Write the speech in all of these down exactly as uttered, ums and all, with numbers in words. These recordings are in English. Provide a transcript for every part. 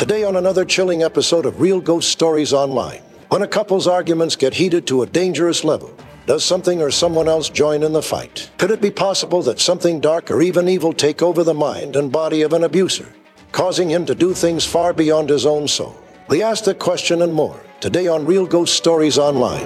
Today on another chilling episode of Real Ghost Stories Online. When a couple's arguments get heated to a dangerous level, does something or someone else join in the fight? Could it be possible that something dark or even evil take over the mind and body of an abuser, causing him to do things far beyond his own soul? We ask that question and more today on Real Ghost Stories Online.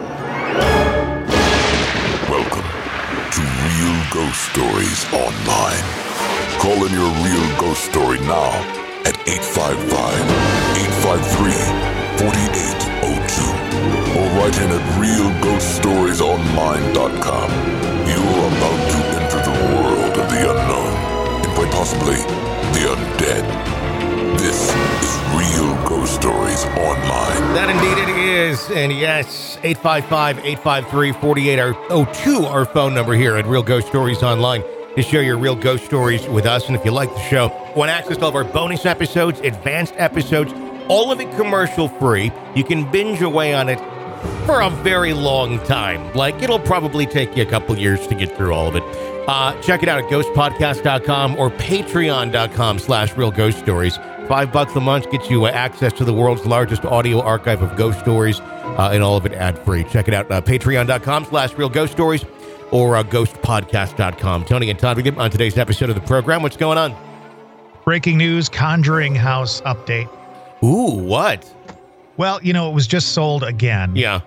Welcome to Real Ghost Stories Online. Call in your real ghost story now at eight five five, eight five three, four eight zero two or write in at real ghost stories online dot com. You're about to enter the world of the unknown and quite possibly the undead. This is Real Ghost Stories Online. That indeed it is. And yes, eight five five, eight five three, four eight zero two, our phone number here at Real Ghost Stories Online, to share your real ghost stories with us. And if you like the show, want access to all of our bonus episodes, advanced episodes, all of it commercial free. You can binge away on it for a very long time. Like, it'll probably take you a couple years to get through all of it. Uh, check it out at ghost podcast dot com or patreon dot com slash real ghost stories. Five bucks a month gets you uh, access to the world's largest audio archive of ghost stories, uh, and all of it ad-free. Check it out, uh, patreon dot com slash real ghost stories or uh, ghost podcast dot com. Tony and Todd on today's episode of the program. What's going on? Breaking news, Conjuring House update. Ooh, what? Well, you know, it was just sold again. Yeah.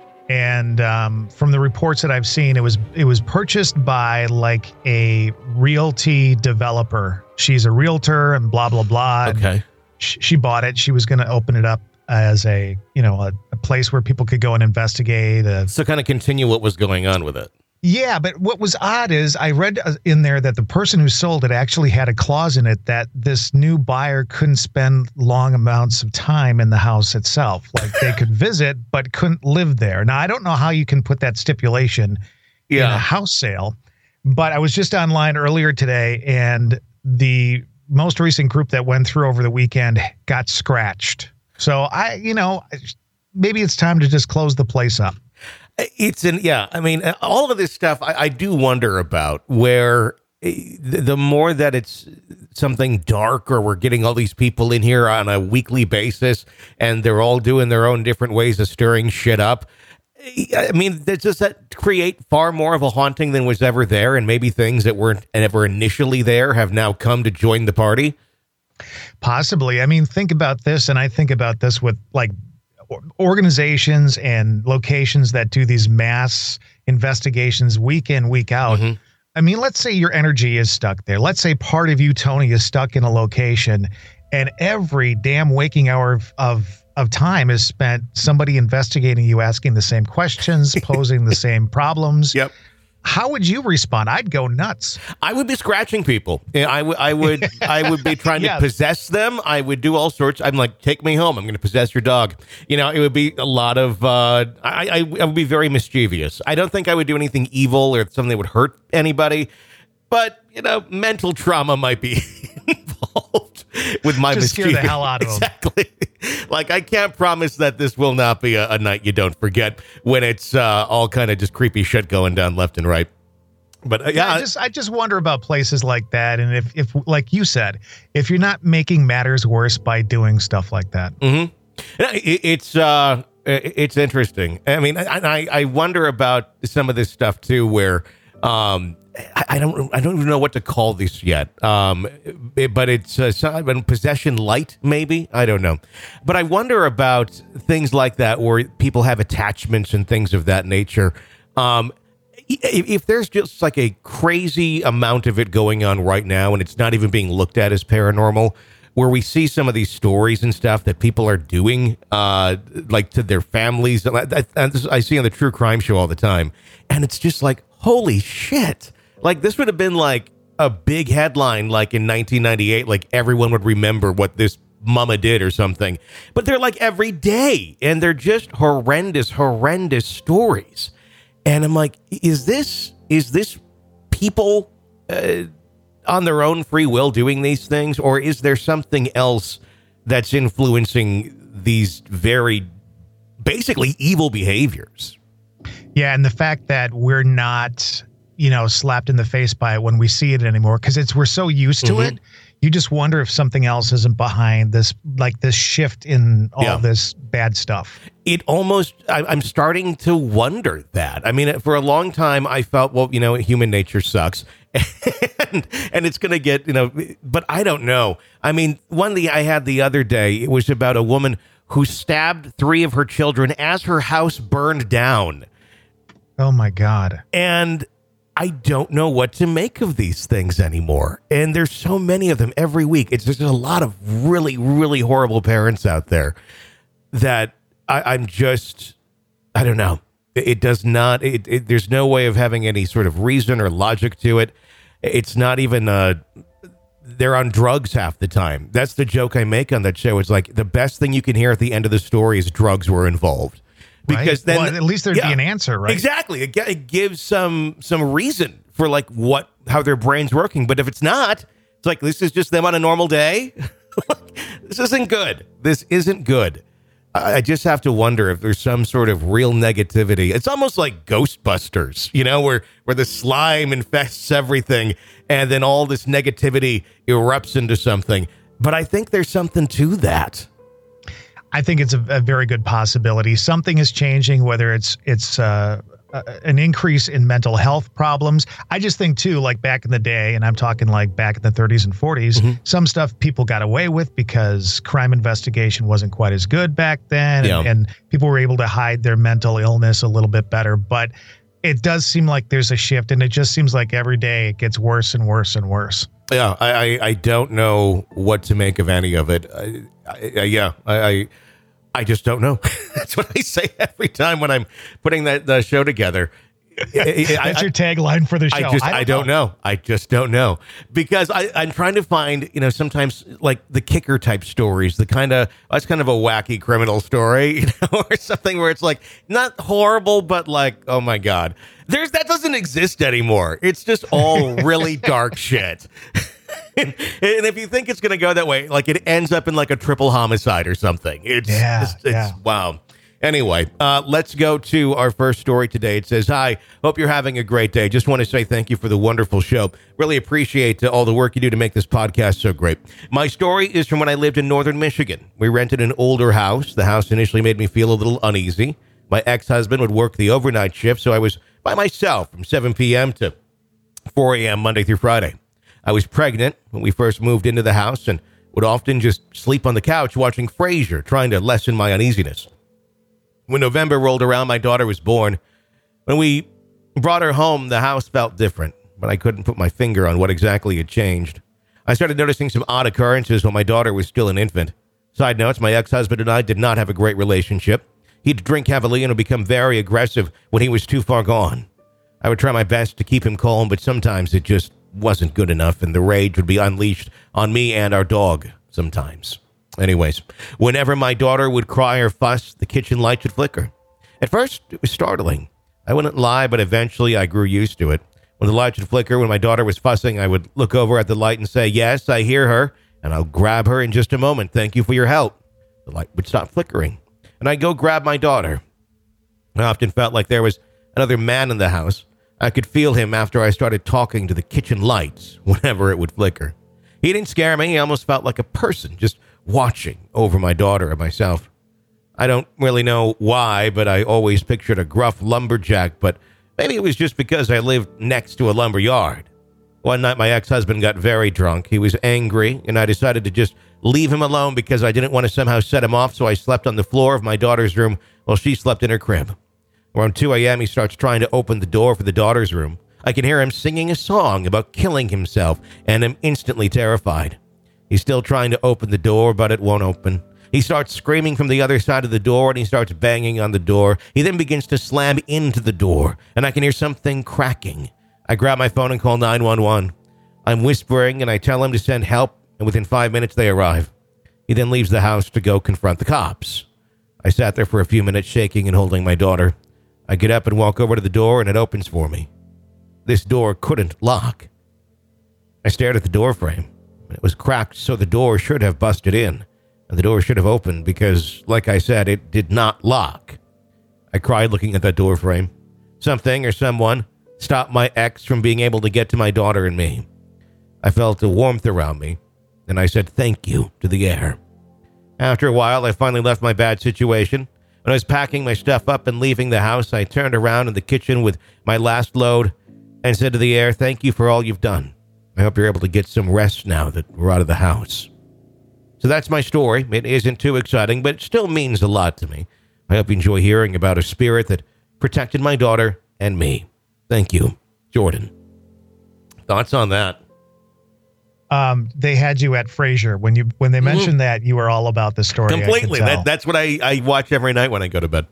And um, from the reports that I've seen, it was it was purchased by like a realty developer. She's a realtor and blah, blah, blah. Okay. She, she bought it. She was going to open it up as a, you know, a, a place where people could go and investigate. A, so kind of continue what was going on with it. Yeah, but what was odd is I read in there that the person who sold it actually had a clause in it that this new buyer couldn't spend long amounts of time in the house itself. Like they could visit, but couldn't live there. Now, I don't know how you can put that stipulation yeah. in a house sale, but I was just online earlier today, and the most recent group that went through over the weekend got scratched. So I, you know, maybe it's time to just close the place up. It's an, yeah, I mean, all of this stuff I, I do wonder about, where the more that it's something dark or we're getting all these people in here on a weekly basis and they're all doing their own different ways of stirring shit up. I mean, does that create far more of a haunting than was ever there? And maybe things that weren't ever initially there have now come to join the party? Possibly. I mean, think about this. And I think about this with like organizations and locations that do these mass investigations week in, week out. Mm-hmm. I mean, let's say your energy is stuck there. Let's say part of you, Tony, is stuck in a location, and every damn waking hour of, of, of time is spent somebody investigating you, asking the same questions, posing the same problems. Yep. How would you respond? I'd go nuts. I would be scratching people. I, w- I would I would be trying yeah. to possess them. I would do all sorts. I'm like, take me home. I'm going to possess your dog. You know, it would be a lot of, uh, I, I, I would be very mischievous. I don't think I would do anything evil or something that would hurt anybody. But, you know, mental trauma might be involved with my Just mischievous. Scare the hell out of them. Exactly. Like, I can't promise that this will not be a, a night you don't forget when it's uh, all kind of just creepy shit going down left and right. But uh, yeah, yeah I just I just wonder about places like that, and if if like you said, if you're not making matters worse by doing stuff like that. Mm-hmm. It, it's uh, it's interesting. I mean, I I wonder about some of this stuff too, where um. I don't. I don't even know what to call this yet. Um, it, but it's uh, some, possession light, maybe. I don't know. But I wonder about things like that, where people have attachments and things of that nature. Um, if, if there's just like a crazy amount of it going on right now, and it's not even being looked at as paranormal, where we see some of these stories and stuff that people are doing, uh, like to their families. I, I, I see on the True Crime Show all the time, and it's just like, holy shit. Like, this would have been like a big headline, like in nineteen ninety-eight, like everyone would remember what this mama did or something. But they're like every day, and they're just horrendous, horrendous stories. And I'm like, is this, is this people uh, on their own free will doing these things? Or is there something else that's influencing these very basically evil behaviors? Yeah, and the fact that we're not you know, slapped in the face by it when we see it anymore, because it's we're so used to Mm-hmm. it. You just wonder if something else isn't behind this, like this shift in all Yeah. this bad stuff. It almost, I, I'm starting to wonder that. I mean, for a long time, I felt, well, you know, human nature sucks. and, and it's going to get, you know, but I don't know. I mean, one the I had the other day, it was about a woman who stabbed three of her children as her house burned down. Oh my God. And I don't know what to make of these things anymore. And there's so many of them every week. It's just a lot of really, really horrible parents out there that I, I'm just, I don't know. It, it does not, it, it, there's no way of having any sort of reason or logic to it. It's not even, uh, they're on drugs half the time. That's the joke I make on that show. It's like the best thing you can hear at the end of the story is drugs were involved. Because Right? then, Well, at least there'd yeah, be an answer, right? Exactly. It, gi- it gives some some reason for like what how their brain's working. But if it's not, it's like this is just them on a normal day. This isn't good. This isn't good. I I just have to wonder if there's some sort of real negativity. It's almost like Ghostbusters, you know, where where the slime infests everything, and then all this negativity erupts into something. But I think there's something to that. I think it's a, a very good possibility. Something is changing, whether it's it's uh, uh, an increase in mental health problems. I just think too, like back in the day, and I'm talking like back in the thirties and forties, Mm-hmm. some stuff people got away with because crime investigation wasn't quite as good back then, Yeah. and, and people were able to hide their mental illness a little bit better. But it does seem like there's a shift, and it just seems like every day it gets worse and worse and worse. Yeah, I, I, I don't know what to make of any of it. I, I, yeah, I, I I just don't know. That's what I say every time when I'm putting that the show together. I, That's I, your tagline for the show. I just I don't, know. I just don't know because I, I'm trying to find, you know, sometimes like the kicker type stories, the kind of that's kind of a wacky criminal story, you know, or something where it's like not horrible, but like, oh my God, there's that doesn't exist anymore. It's just all really dark shit. And, and if you think it's going to go that way, like it ends up in like a triple homicide or something. It's, Yeah, it's, it's yeah. wow. Anyway, uh, let's go to our first story today. It says, hi, hope you're having a great day. Just want to say thank you for the wonderful show. Really appreciate uh, all the work you do to make this podcast so great. My story is from when I lived in northern Michigan. We rented an older house. The house initially made me feel a little uneasy. My ex-husband would work the overnight shift, so I was by myself from seven p.m. to four a.m. Monday through Friday. I was pregnant when we first moved into the house and would often just sleep on the couch watching Frasier, trying to lessen my uneasiness. When November rolled around, my daughter was born. When we brought her home, the house felt different, but I couldn't put my finger on what exactly had changed. I started noticing some odd occurrences when my daughter was still an infant. Side notes, my ex-husband and I did not have a great relationship. He'd drink heavily and would become very aggressive when he was too far gone. I would try my best to keep him calm, but sometimes it just wasn't good enough, and the rage would be unleashed on me and our dog sometimes. Anyways, whenever my daughter would cry or fuss, the kitchen light would flicker. At first, it was startling. I wouldn't lie, but eventually I grew used to it. When the light would flicker, when my daughter was fussing, I would look over at the light and say, yes, I hear her, and I'll grab her in just a moment. Thank you for your help. The light would stop flickering, and I'd go grab my daughter. I often felt like there was another man in the house. I could feel him after I started talking to the kitchen lights whenever it would flicker. He didn't scare me. He almost felt like a person just watching over my daughter and myself. I don't really know why, but I always pictured a gruff lumberjack, but maybe it was just because I lived next to a lumber yard. One night, my ex-husband got very drunk. He was angry, and I decided to just leave him alone because I didn't want to somehow set him off, so I slept on the floor of my daughter's room while she slept in her crib. Around two a.m., he starts trying to open the door for the daughter's room. I can hear him singing a song about killing himself, and I'm instantly terrified. He's still trying to open the door, but it won't open. He starts screaming from the other side of the door, and he starts banging on the door. He then begins to slam into the door, and I can hear something cracking. I grab my phone and call nine one one. I'm whispering, and I tell him to send help, and within five minutes, they arrive. He then leaves the house to go confront the cops. I sat there for a few minutes, shaking and holding my daughter. I get up and walk over to the door, and it opens for me. This door couldn't lock. I stared at the door frame. It was cracked, so the door should have busted in, and the door should have opened because, like I said, it did not lock. I cried looking at that door frame. Something or someone stopped my ex from being able to get to my daughter and me. I felt a warmth around me, and I said thank you to the air. After a while, I finally left my bad situation. When I was packing my stuff up and leaving the house, I turned around in the kitchen with my last load and said to the air, thank you for all you've done. I hope you're able to get some rest now that we're out of the house. So that's my story. It isn't too exciting, but it still means a lot to me. I hope you enjoy hearing about a spirit that protected my daughter and me. Thank you, Jordan. Thoughts on that? Um, they had you at Frasier. When you when they mentioned mm-hmm. that, you were all about the story. Completely. That, that's what I, I watch every night when I go to bed.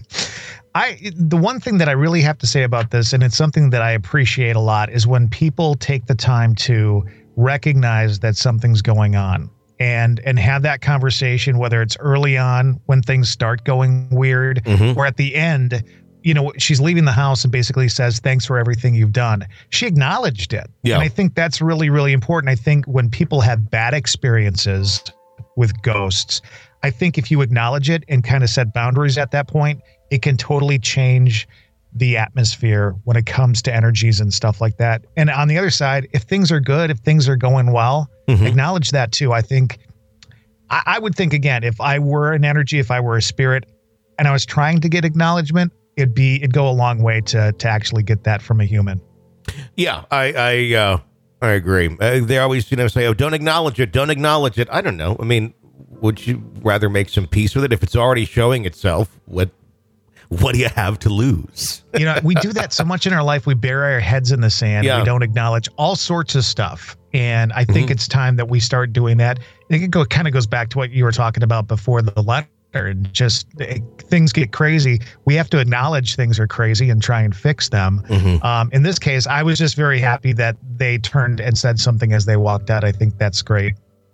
I the one thing that I really have to say about this, and it's something that I appreciate a lot, is when people take the time to recognize that something's going on and and have that conversation, whether it's early on when things start going weird mm-hmm. or at the end. You know, she's leaving the house and basically says, thanks for everything you've done. She acknowledged it. Yeah. And I think that's really, really important. I think when people have bad experiences with ghosts, I think if you acknowledge it and kind of set boundaries at that point, it can totally change the atmosphere when it comes to energies and stuff like that. And on the other side, if things are good, if things are going well, mm-hmm. acknowledge that too. I think, I, I would think again, if I were an energy, if I were a spirit and I was trying to get acknowledgement, it'd be, it'd go a long way to, to actually get that from a human. Yeah, I, I, uh, I agree. Uh, they always, you know, say, oh, don't acknowledge it. Don't acknowledge it. I don't know. I mean, would you rather make some peace with it? If it's already showing itself, what, what do you have to lose? You know, we do that so much in our life. We bury our heads in the sand. Yeah. We don't acknowledge all sorts of stuff. And I think mm-hmm. it's time that we start doing that. It go, kind of goes back to what you were talking about before the letter. And just it, things get crazy. We have to acknowledge things are crazy and try and fix them. Mm-hmm. Um, in this case, I was just very happy that they turned and said something as they walked out. I think that's great.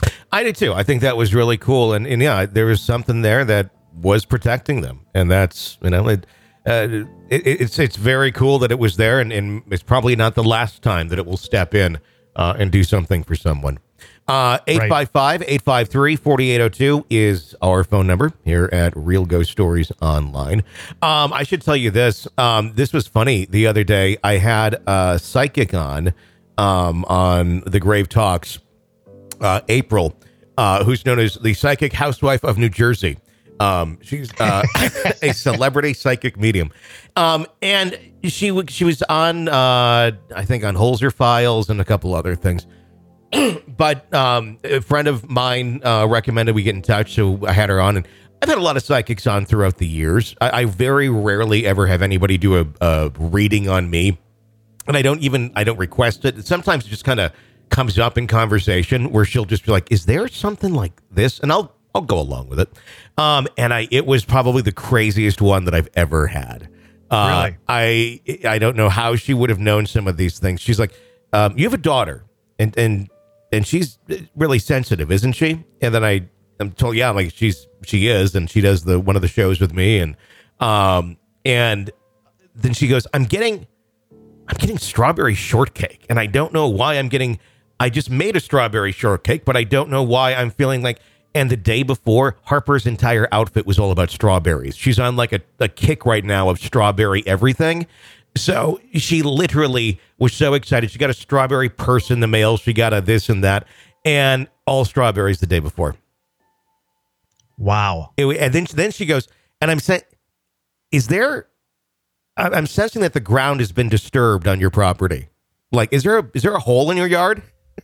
I did too. I think that was really cool. And, and yeah, there was something there that was protecting them. And that's, you know, it, uh, it, it's it's very cool that it was there. And, and it's probably not the last time that it will step in uh, and do something for someone. Uh, eight five five, eight five three, four eight zero two is our phone number here at Real Ghost Stories Online. Um, I should tell you this. Um, this was funny. The other day, I had a psychic on, um, on the Grave Talks, uh, April, uh, who's known as the Psychic Housewife of New Jersey. Um, she's uh, a celebrity psychic medium. Um, and she, w- she was on, uh, I think on Holzer Files and a couple other things. But um, a friend of mine uh, recommended we get in touch, so I had her on. And I've had a lot of psychics on throughout the years. I, I very rarely ever have anybody do a, a reading on me, and I don't even I don't request it. Sometimes it just kind of comes up in conversation where she'll just be like, "Is there something like this?" And I'll I'll go along with it. Um, and I it was probably the craziest one that I've ever had. Uh, really? I I don't know how she would have known some of these things. She's like, um, "You have a daughter," and and. And she's really sensitive, isn't she? And then I, I'm told, yeah, like she's, she is, and she does the, one of the shows with me. And, um, and then she goes, I'm getting, I'm getting strawberry shortcake. And I don't know why I'm getting, I just made a strawberry shortcake, but I don't know why I'm feeling like, and the day before, Harper's entire outfit was all about strawberries. She's on like a, a kick right now of strawberry everything. So she literally was so excited. She got a strawberry purse in the mail. She got a this and that, and all strawberries the day before. Wow. It, and then, then she goes, and I'm saying, is there, I'm sensing that the ground has been disturbed on your property. Like, is there a, is there a hole in your yard?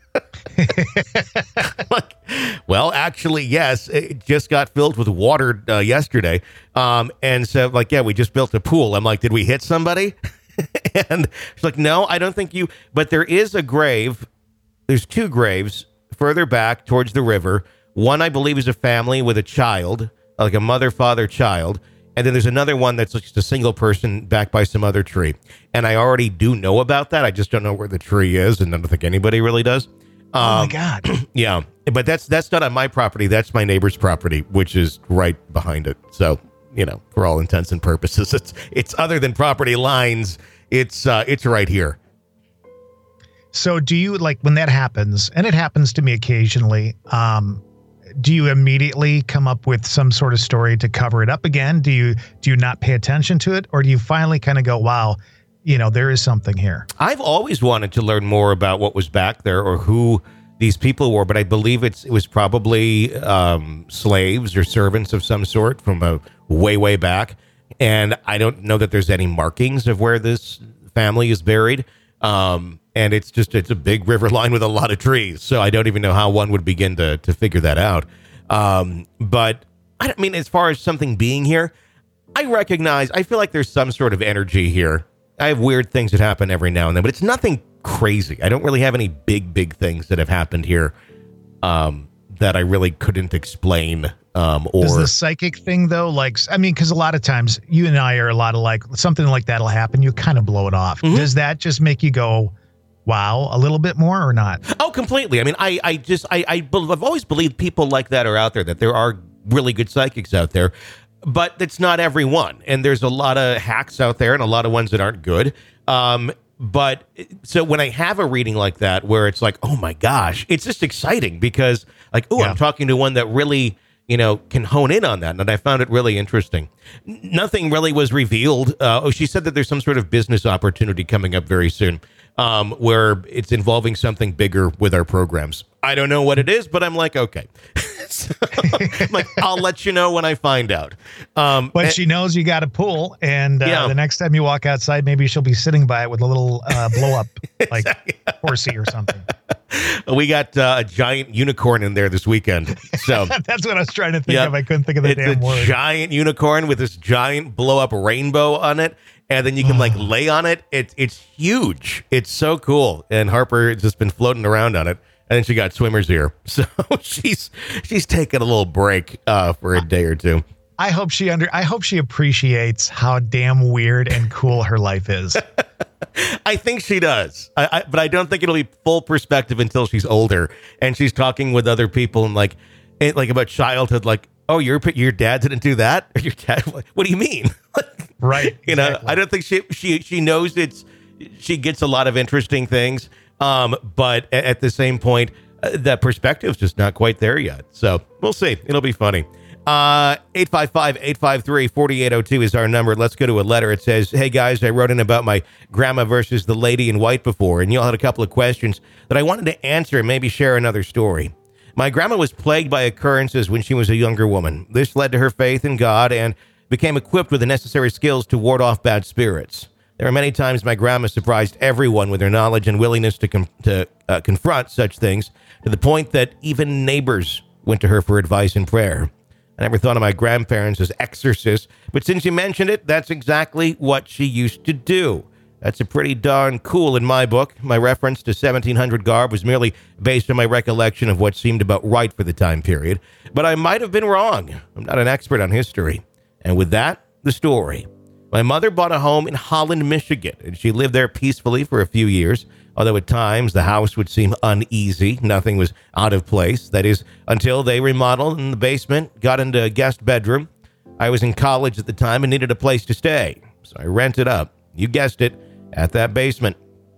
Like, well, actually, yes, it just got filled with water uh, yesterday. Um, and so like, yeah, we just built a pool. I'm like, did we hit somebody? And she's like, no, I don't think you, but there is a grave. There's two graves further back towards the river. One, I believe, is a family with a child, like a mother, father, child. And then there's another one that's just a single person back by some other tree. And I already do know about that. I just don't know where the tree is. And I don't think anybody really does. Um, oh my God. Yeah. But that's, that's not on my property. That's my neighbor's property, which is right behind it. So, you know, for all intents and purposes, it's, it's other than property lines. It's, uh, it's right here. So do you, like, when that happens, and it happens to me occasionally, um, do you immediately come up with some sort of story to cover it up again? Do you, do you not pay attention to it? Or do you finally kind of go, wow, you know, there is something here. I've always wanted to learn more about what was back there or who these people were, but I believe it's it was probably um, slaves or servants of some sort from a way, way back. And I don't know that there's any markings of where this family is buried. Um, and it's just, it's a big river line with a lot of trees. So I don't even know how one would begin to, to figure that out. Um, but I don't- I mean, as far as something being here, I recognize, I feel like there's some sort of energy here. I have weird things that happen every now and then, but it's nothing crazy. I don't really have any big, big things that have happened here um, that I really couldn't explain. Um, or Does the psychic thing though, like, I mean, because a lot of times you and I are a lot of like, something like that'll happen, you kind of blow it off. Mm-hmm. Does that just make you go, wow, a little bit more or not? Oh, completely. I mean, I, I just, I, I, I've always believed people like that are out there, that there are really good psychics out there, but it's not everyone. And there's a lot of hacks out there and a lot of ones that aren't good. Um, but so when I have a reading like that, where it's like, oh my gosh, it's just exciting because like, oh, Yeah. I'm talking to one that really, you know, can hone in on that. And I found it really interesting. N- Nothing really was revealed. Uh, oh, she said that there's some sort of business opportunity coming up very soon, um, where it's involving something bigger with our programs. I don't know what it is, but I'm like, okay. So, I'm like, I'll let you know when I find out. Um, But and- she knows you got a pool, and uh, Yeah. the next time you walk outside, maybe she'll be sitting by it with a little uh, blow up, like horsey or something. we got uh, a giant unicorn in there this weekend. So That's what I was trying to think Yep. of. I couldn't think of the it's damn a word. giant unicorn with this giant blow up rainbow on it. And then you can like lay on it. It's it's huge. It's so cool. And Harper has just been floating around on it. And then she got swimmer's ear. So she's she's taking a little break uh, for a day or two. I hope she under. I hope she appreciates how damn weird and cool her life is. I think she does, I, I, but I don't think it'll be full perspective until she's older and she's talking with other people and like, it, like about childhood. Like, oh, your your dad didn't do that. Or your dad? What do you mean? Right. You know, exactly. I don't think she she she knows it's she gets a lot of interesting things, um, but at, at the same point, uh, that perspective's just not quite there yet. So we'll see. It'll be funny. Uh, eight five five, eight five three, four eight zero two is our number. Let's go to a letter. It says, hey guys, I wrote in about my grandma versus the lady in white before, and y'all had a couple of questions that I wanted to answer and maybe share another story. My grandma was plagued by occurrences when she was a younger woman. This led to her faith in God and became equipped with the necessary skills to ward off bad spirits. There are many times my grandma surprised everyone with her knowledge and willingness to com- to uh, confront such things, to the point that even neighbors went to her for advice and prayer. I never thought of my grandparents as exorcists, but since you mentioned it, that's exactly what she used to do. That's a pretty darn cool in my book. My reference to seventeen hundred garb was merely based on my recollection of what seemed about right for the time period, but I might have been wrong. I'm not an expert on history. And with that, the story. My mother bought a home in Holland, Michigan, and she lived there peacefully for a few years, although at times the house would seem uneasy. Nothing was out of place. That is, until they remodeled in the basement, got into a guest bedroom. I was in college at the time and needed a place to stay, so I rented up. You guessed it, at that basement.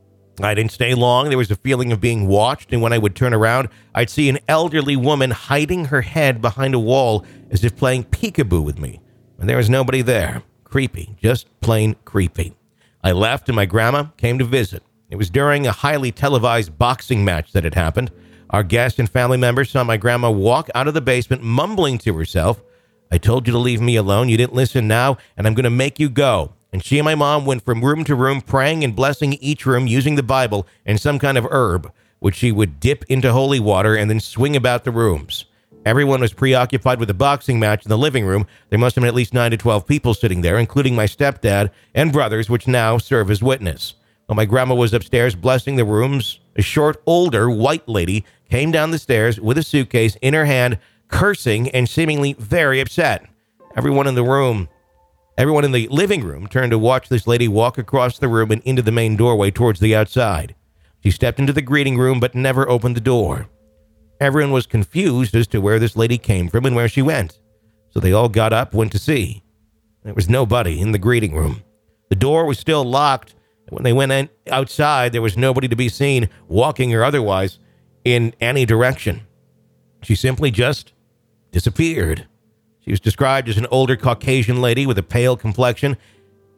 I didn't stay long. There was a feeling of being watched, and when I would turn around, I'd see an elderly woman hiding her head behind a wall as if playing peekaboo with me. And there was nobody there. Creepy, just plain creepy. I left and my grandma came to visit. It was during a highly televised boxing match that had happened. Our guests and family members saw my grandma walk out of the basement mumbling to herself, I told you to leave me alone. You didn't listen now, and I'm going to make you go. And she and my mom went from room to room, praying and blessing each room using the Bible and some kind of herb, which she would dip into holy water and then swing about the rooms. Everyone was preoccupied with the boxing match in the living room. There must have been at least nine to twelve people sitting there, including my stepdad and brothers, which now serve as witness. While my grandma was upstairs blessing the rooms, a short, older, white lady came down the stairs with a suitcase in her hand, cursing and seemingly very upset. Everyone in the room, everyone in the living room turned to watch this lady walk across the room and into the main doorway towards the outside. She stepped into the greeting room but never opened the door. Everyone was confused as to where this lady came from and where she went. So they all got up, went to see. There was nobody in the greeting room. The door was still locked. When they went in, outside, there was nobody to be seen, walking or otherwise, in any direction. She simply just disappeared. She was described as an older Caucasian lady with a pale complexion,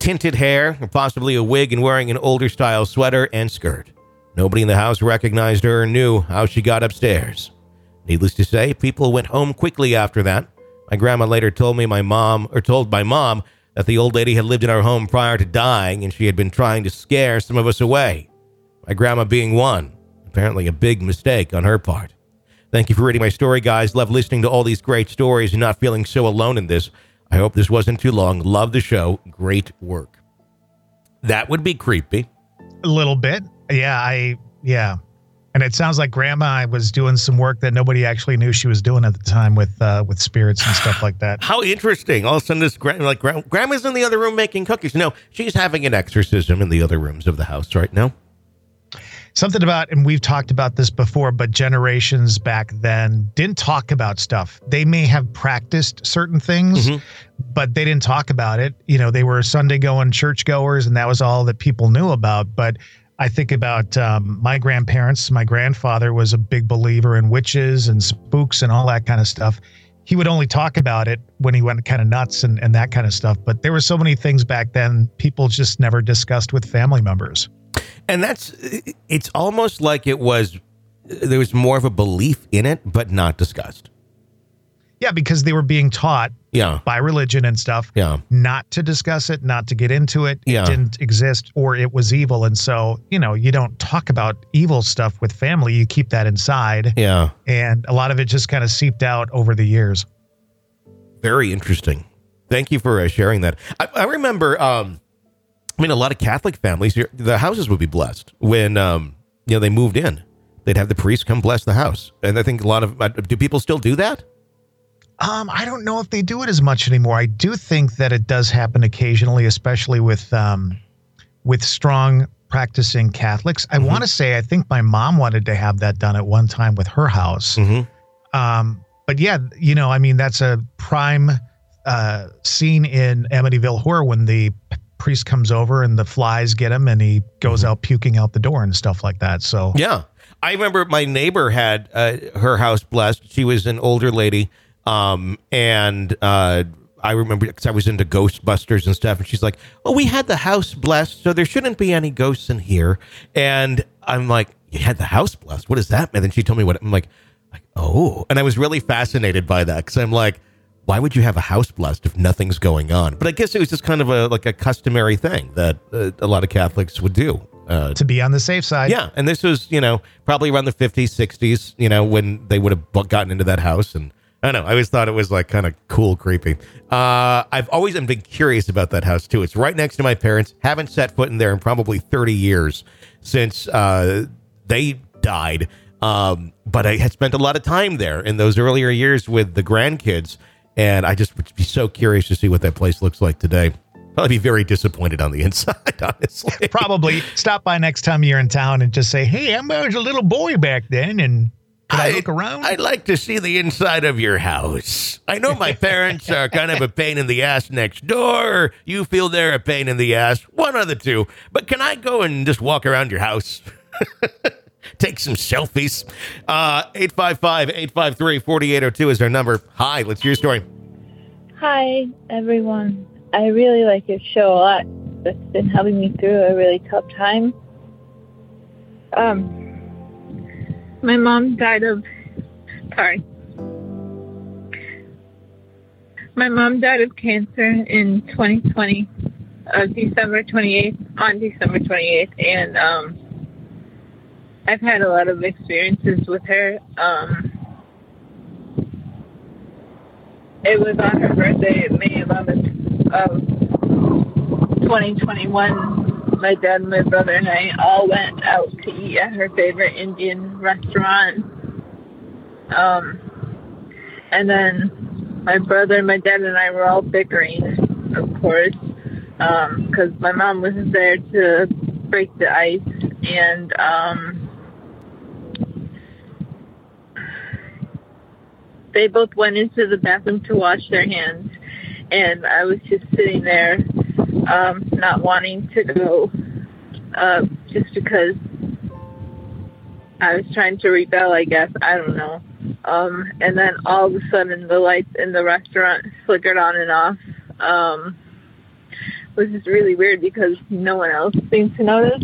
tinted hair, or possibly a wig, and wearing an older style sweater and skirt. Nobody in the house recognized her or knew how she got upstairs. Needless to say, people went home quickly after that. My grandma later told me my mom, or told my mom, that the old lady had lived in our home prior to dying and she had been trying to scare some of us away. My grandma being one. Apparently a big mistake on her part. Thank you for reading my story, guys. Love listening to all these great stories and not feeling so alone in this. I hope this wasn't too long. Love the show. Great work. That would be creepy. A little bit. Yeah, I, yeah. And it sounds like Grandma was doing some work that nobody actually knew she was doing at the time with uh, with spirits and stuff like that. How interesting. All of a sudden, this gra- like gra- Grandma's in the other room making cookies. No, she's having an exorcism in the other rooms of the house right now. Something about, and we've talked about this before, but generations back then didn't talk about stuff. They may have practiced certain things, mm-hmm. but they didn't talk about it. You know, they were Sunday going church goers, and that was all that people knew about. But I think about um, my grandparents. My grandfather was a big believer in witches and spooks and all that kind of stuff. He would only talk about it when he went kind of nuts and, and that kind of stuff. But there were so many things back then people just never discussed with family members. And that's, it's almost like it was, there was more of a belief in it, but not discussed. Yeah, because they were being taught yeah. by religion and stuff yeah. not to discuss it, not to get into it. Yeah. It didn't exist or it was evil. And so, you know, you don't talk about evil stuff with family. You keep that inside. Yeah. And a lot of it just kind of seeped out over the years. Very interesting. Thank you for uh, sharing that. I, I remember, um, I mean, a lot of Catholic families, the houses would be blessed when, um, you know, they moved in. They'd have the priest come bless the house. And I think a lot of, uh, do people still do that? Um, I don't know if they do it as much anymore. I do think that it does happen occasionally, especially with um, with strong practicing Catholics. I mm-hmm. want to say I think my mom wanted to have that done at one time with her house. Mm-hmm. Um, but yeah, you know, I mean, that's a prime uh, scene in Amityville Horror when the priest comes over and the flies get him and he goes mm-hmm. out puking out the door and stuff like that. So yeah, I remember my neighbor had uh, her house blessed. She was an older lady. Um, and, uh, I remember because I was into Ghostbusters and stuff, and she's like, well, we had the house blessed, so there shouldn't be any ghosts in here. And I'm like, you had the house blessed? What does that mean? And then she told me what, I'm like, like, oh, and I was really fascinated by that. Cause I'm like, why would you have a house blessed if nothing's going on? But I guess it was just kind of a, like a customary thing that uh, a lot of Catholics would do. Uh, to be on the safe side. Yeah. And this was, you know, probably around the fifties, sixties, you know, when they would have gotten into that house. And I don't know. I always thought it was like kind of cool, creepy. Uh, I've always been curious about that house too. It's right next to my parents. Haven't set foot in there in probably thirty years since uh, they died. Um, but I had spent a lot of time there in those earlier years with the grandkids. And I just would be so curious to see what that place looks like today. Probably be very disappointed on the inside, honestly. Probably. Stop by next time you're in town and just say, hey, I was a little boy back then, and can I, I look around? I'd like to see the inside of your house. I know my parents are kind of a pain in the ass next door, or you feel they're a pain in the ass, one of the two. But can I go and just walk around your house? Take some selfies. Uh, eight five five, eight five three, four eight zero two is our number. Hi, let's hear your story. Hi, everyone. I really like your show a lot. It's been helping me through a really tough time. Um... My mom died of, sorry. My mom died of cancer in twenty twenty, uh, December twenty-eighth, on December twenty-eighth. And um, I've had a lot of experiences with her. Um, it was on her birthday, May eleventh of twenty twenty-one. My dad, my brother, and I all went out to eat at her favorite Indian restaurant. Um, and then my brother, my dad, and I were all bickering, of course, because um, my mom was there to break the ice. And um, they both went into the bathroom to wash their hands. And I was just sitting there, Um, not wanting to go, uh, just because I was trying to rebel, I guess. I don't know. Um, and then all of a sudden the lights in the restaurant flickered on and off. Um, which is really weird because no one else seemed to notice.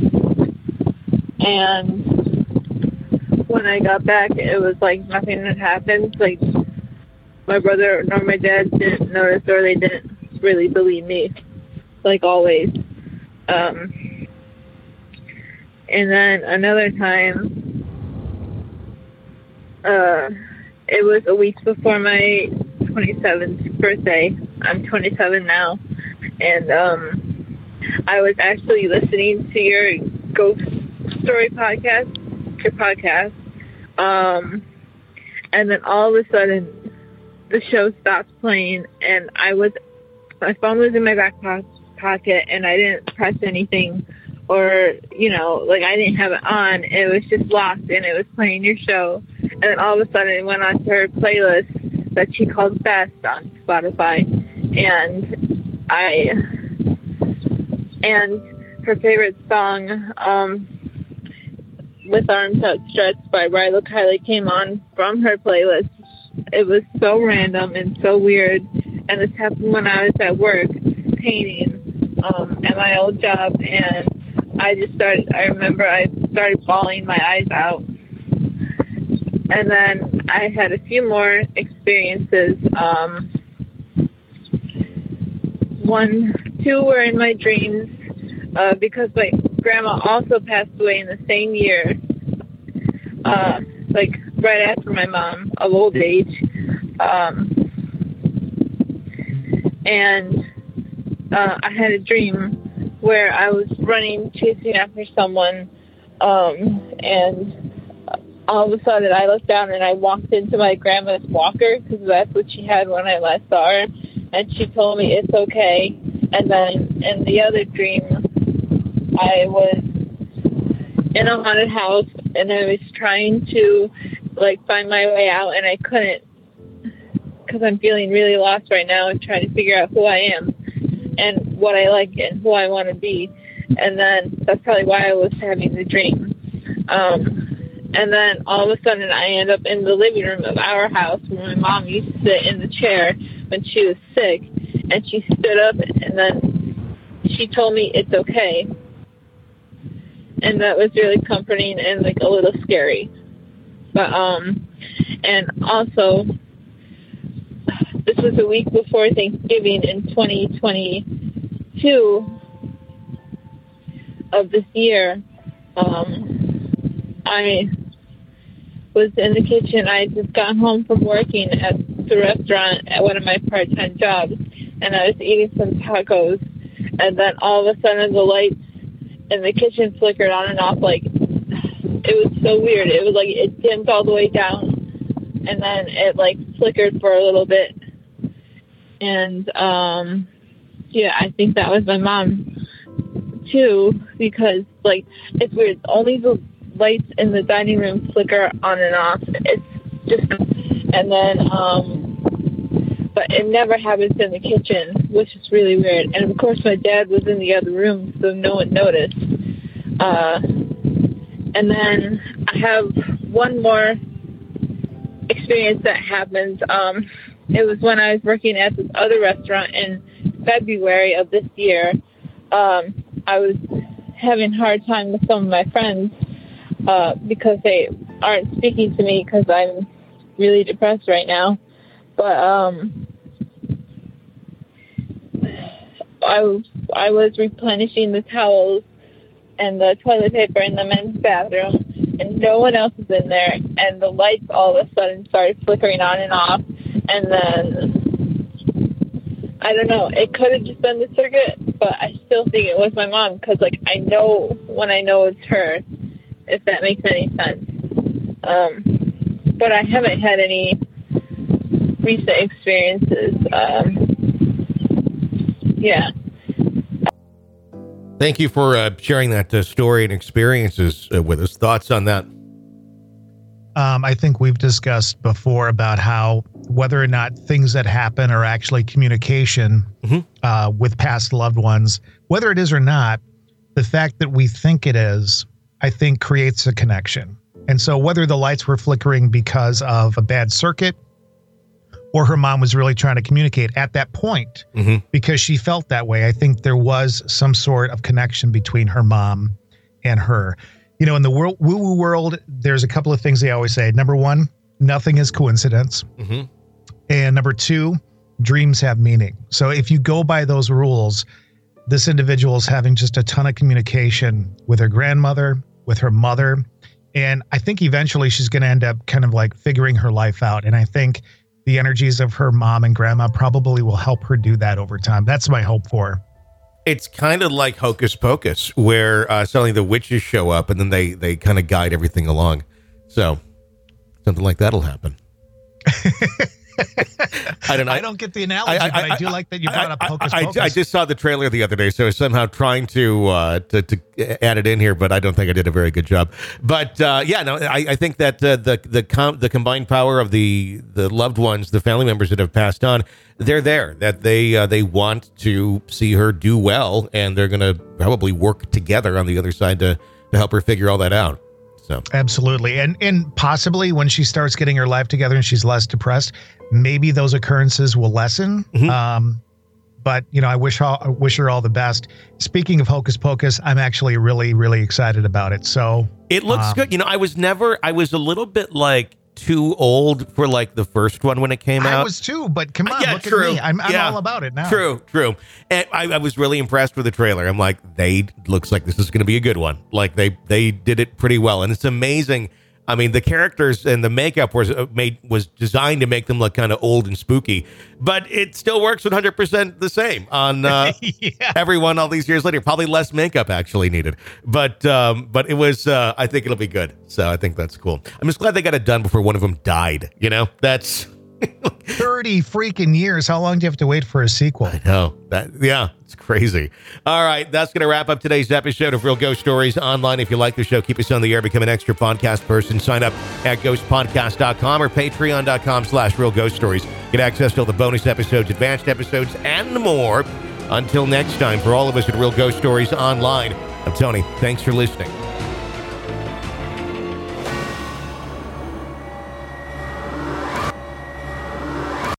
And when I got back, it was like nothing had happened. Like, my brother nor my dad didn't notice, or they didn't really believe me, like always. Um, and then another time, uh, it was a week before my twenty-seventh birthday. I'm twenty-seven now. And um, I was actually listening to your ghost story podcast, your podcast. Um, and then all of a sudden, the show stopped playing, and I was, my phone was in my back po- pocket, and I didn't press anything, or, you know, like I didn't have it on. It was just locked, and it was playing your show. And then all of a sudden, it went on to her playlist that she called Best on Spotify, and I, and her favorite song, um, With Arms Outstretched by Rilo Kiley came on from her playlist. It was so random and so weird, and this happened when I was at work painting um, at my old job, and I just started, I remember I started bawling my eyes out. And then I had a few more experiences. Um, one, two were in my dreams, uh, because my grandma also passed away in the same year, uh, like right after my mom, of old age. Um, and uh, I had a dream where I was running, chasing after someone, um, and all of a sudden I looked down and I walked into my grandma's walker, because that's what she had when I last saw her, and she told me it's okay. And then in the other dream, I was in a haunted house, and I was trying to, like, find my way out, and I couldn't, because I'm feeling really lost right now and trying to figure out who I am and what I like and who I want to be. And then that's probably why I was having the dream. Um, and then all of a sudden I end up in the living room of our house where my mom used to sit in the chair when she was sick, and she stood up, and then she told me it's okay. And that was really comforting and, like, a little scary. But, um, and also, this was a week before Thanksgiving in twenty twenty-two of this year. Um, I was in the kitchen. I had just gotten home from working at the restaurant at one of my part-time jobs, and I was eating some tacos, and then all of a sudden the lights in the kitchen flickered on and off. Like, it was so weird. It was like it dimmed all the way down, and then it, like, flickered for a little bit. And um yeah, I think that was my mom too, because, like, it's weird. Only the lights in the dining room flicker on and off. It's just, and then um but it never happens in the kitchen, which is really weird. And of course my dad was in the other room, so no one noticed. Uh and then I have one more experience that happened. Um it was when I was working at this other restaurant in February of this year. Um, I was having a hard time with some of my friends uh, because they aren't speaking to me because I'm really depressed right now. But um, I, I was replenishing the towels and the toilet paper in the men's bathroom, and no one else was in there, and the lights all of a sudden started flickering on and off. And then, I don't know, it could have just been the circuit, but I still think it was my mom, because, like, I know when I know it's her, if that makes any sense. Um, but I haven't had any recent experiences. Um, yeah. Thank you for uh, sharing that uh, story and experiences uh, with us. Thoughts on that? Um, I think we've discussed before about how whether or not things that happen are actually communication mm-hmm. uh, with past loved ones, whether it is or not, the fact that we think it is, I think creates a connection. And so whether the lights were flickering because of a bad circuit or her mom was really trying to communicate at that point Mm-hmm. because she felt that way. I think there was some sort of connection between her mom and her. You know, in the world, woo-woo world, there's a couple of things they always say. Number one, nothing is coincidence. Mm-hmm. And number two, dreams have meaning. So if you go by those rules, this individual is having just a ton of communication with her grandmother, with her mother. And I think eventually she's going to end up kind of like figuring her life out. And I think the energies of her mom and grandma probably will help her do that over time. That's my hope for her. It's kind of like Hocus Pocus, where uh, suddenly the witches show up and then they, they kind of guide everything along. So something like that'll happen. I don't know. I don't get the analogy, I, I, but I, I do I, like that you brought up Hocus I, Pocus. I, I just saw the trailer the other day, so I was somehow trying to, uh, to to add it in here, but I don't think I did a very good job. But uh, yeah, no, I, I think that uh, the the com- the combined power of the the loved ones, the family members that have passed on, they're there. That they uh, they want to see her do well, and they're going to probably work together on the other side to to help her figure all that out. So. Absolutely. And and possibly when she starts getting her life together and she's less depressed, maybe those occurrences will lessen. Mm-hmm. Um, but, you know, I wish, all, I wish her all the best. Speaking of Hocus Pocus, I'm actually really, really excited about it. So it looks um, good. You know, I was never, I was a little bit like too old for like the first one when it came out. I was too, but come on, yeah, look true. at me. I'm, I'm yeah. all about it now. True, true. And I, I was really impressed with the trailer. I'm like, they looks like this is going to be a good one. Like they they did it pretty well, and it's amazing. I mean, the characters and the makeup was made was designed to make them look kind of old and spooky, but it still works one hundred percent the same on uh, yeah. everyone all these years later. Probably less makeup actually needed, but um, but it was. Uh, I think it'll be good. So I think that's cool. I'm just glad they got it done before one of them died. You know, that's thirty freaking years. How long do you have to wait for a sequel? I know that. Yeah, it's crazy. All right, that's going to wrap up today's episode of Real Ghost Stories Online. If you like the show, keep us on the air, become an extra podcast person. Sign up at ghost podcast dot com or patreon dot com slash real ghost stories. Get access to all the bonus episodes, advanced episodes, and more. Until next time, for all of us at Real Ghost Stories Online, I'm Tony. Thanks for listening.